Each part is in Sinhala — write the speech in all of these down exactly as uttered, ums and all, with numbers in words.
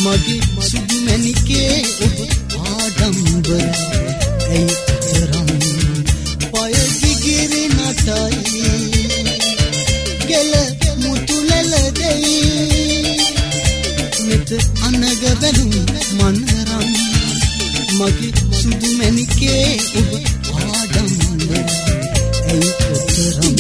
මගේ සුදු මැණිකේ ඔබ ආඩම්බර ඇයි තරම් පය දිගිරි නටයි ගෙල මුතුලල දෙයි මෙත අනග බැලුම් මනරම් මගේ සුදු මැණිකේ ඔබ ආඩම්බර ඇයි තරම්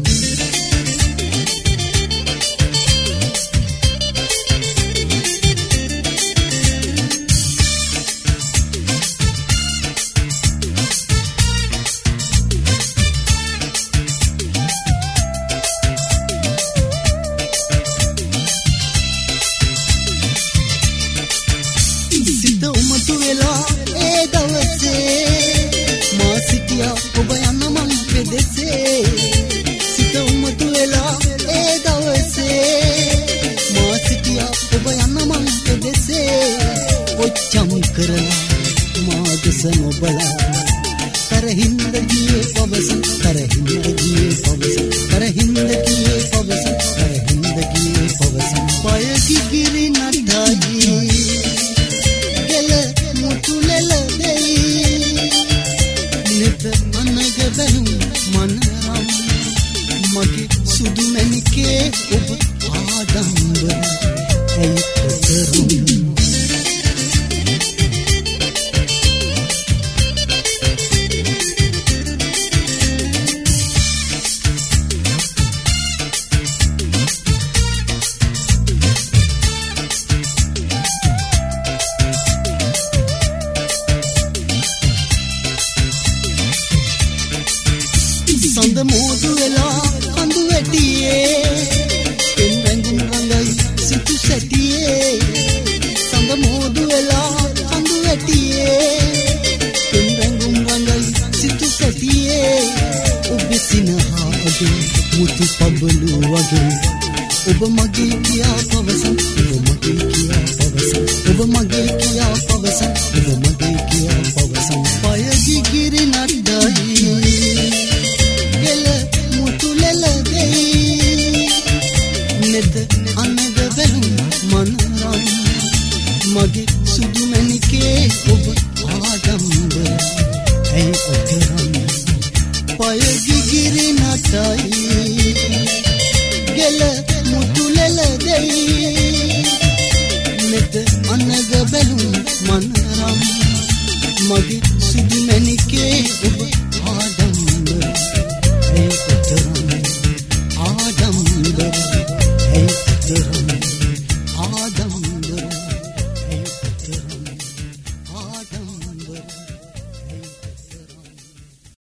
ඔබ යන මම පෙදෙසේ සිත උමතු වෙලා ඒ දවසේ මා සිටියා ඔබ යන මම පෙදෙසේ ඔච්චම් කරලා මා දෙස නොබලා තරහින්ද ගියේ පවස තරහින්ද ගියේ පවස තරහින්ද ගියේ පවස තරහින්ද ගියේ පවස පය කිගිරි නටයි ගෙල මුතුලල දෙයි නිත අනග බැලුම් මනරම් මගේ සුදු මැණිකේ ඔබ ආඩම්බර ඇයි තරම් සඳ මෝදු වෙලා කඳු වැටියේ පෙන් රැඟුම් රඟයි සිතු සැටියේ සඳ මෝදු වෙලා කඳු වැටියේ පෙන් රැඟුම් රඟයි සිතු සැටියේ ඔබ සිනහාගේ මුතු පබළු වගේ ඔබ මගේ කියා පවසන ඔබ මගේ කියා පවසන ඔබ මගේ කියා පවසන ඔබ මගේ කියා පවසන පය ගිගිරි නඩයි නෙත අනග බැලුම් මනරම් මගේ සුදු මැණිකේ ඔබ ආඩම්බර ඇයි ඔතරම් පය ගිගිරි නටයි ගෙල මුතුලල දෙයි නෙත අනග බැලුම් මනරම් මගේ සුදු මැණිකේ ඔබ ආඩම්බර ඇයි ඔතරම් ආඩම්බර